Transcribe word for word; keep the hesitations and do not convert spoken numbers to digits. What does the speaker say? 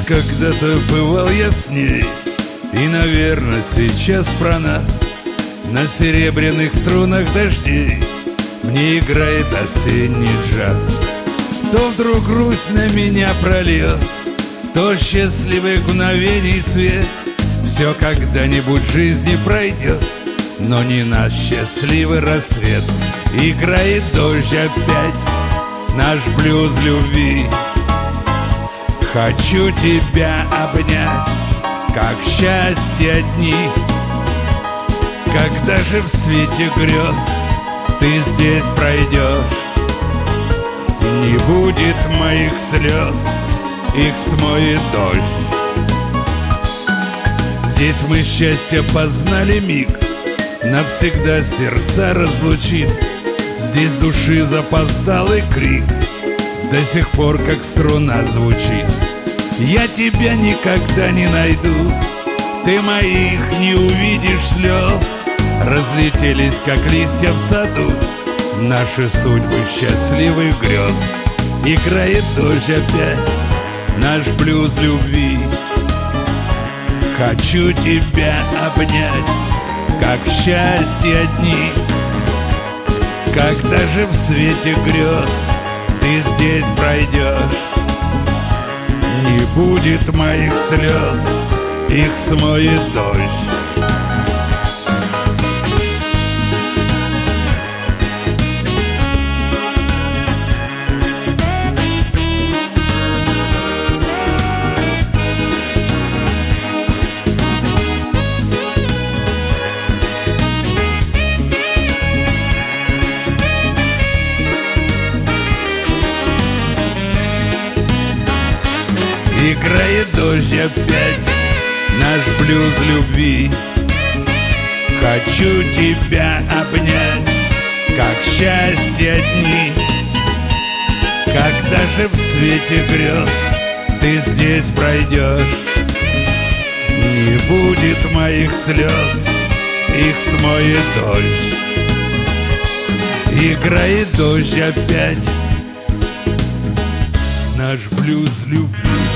когда-то бывал я с ней, и, наверное, сейчас про нас на серебряных струнах дождей мне играет осенний джаз. То вдруг грусть на меня прольет, то счастливых мгновений свет. Все когда-нибудь в жизни пройдет, но не наш счастливый рассвет. Играет дождь опять, наш блюз любви. Хочу тебя обнять, как счастье дни. Когда же в свете грез ты здесь пройдешь, не будет моих слез, их смоет дождь. Здесь мы счастье познали миг, навсегда сердца разлучит. Здесь души запоздалый крик до сих пор как струна звучит. Я тебя никогда не найду, ты моих не увидишь слез. Разлетелись, как листья в саду, наши судьбы счастливых грез. Играет дождь опять, наш блюз любви. Хочу тебя обнять, как счастье дни. Когда же в свете грез ты здесь пройдешь, не будет моих слез, их смоет дождь. Играет дождь опять, наш блюз любви. Хочу тебя обнять, как счастье дни. Когда же в свете грез ты здесь пройдешь, не будет моих слез, их смоет дождь. Играет дождь опять, наш блюз любви.